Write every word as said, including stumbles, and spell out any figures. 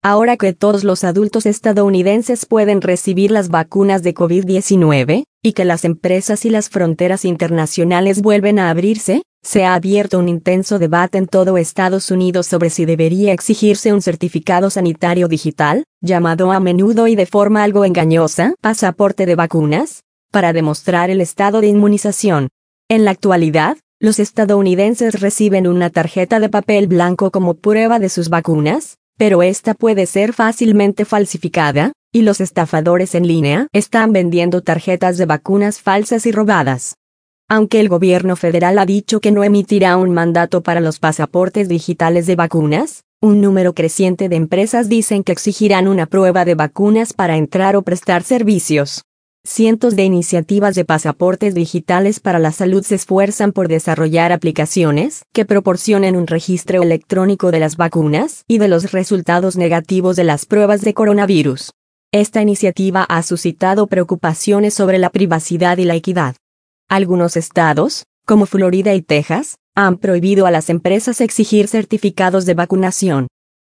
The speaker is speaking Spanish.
Ahora que todos los adultos estadounidenses pueden recibir las vacunas de COVID diecinueve, y que las empresas y las fronteras internacionales vuelven a abrirse, se ha abierto un intenso debate en todo Estados Unidos sobre si debería exigirse un certificado sanitario digital, llamado a menudo y de forma algo engañosa, pasaporte de vacunas, para demostrar el estado de inmunización. En la actualidad, los estadounidenses reciben una tarjeta de papel blanco como prueba de sus vacunas, pero esta puede ser fácilmente falsificada, y los estafadores en línea están vendiendo tarjetas de vacunas falsas y robadas. Aunque el gobierno federal ha dicho que no emitirá un mandato para los pasaportes digitales de vacunas, un número creciente de empresas dicen que exigirán una prueba de vacunas para entrar o prestar servicios. Cientos de iniciativas de pasaportes digitales para la salud se esfuerzan por desarrollar aplicaciones que proporcionen un registro electrónico de las vacunas y de los resultados negativos de las pruebas de coronavirus. Esta iniciativa ha suscitado preocupaciones sobre la privacidad y la equidad. Algunos estados, como Florida y Texas, han prohibido a las empresas exigir certificados de vacunación.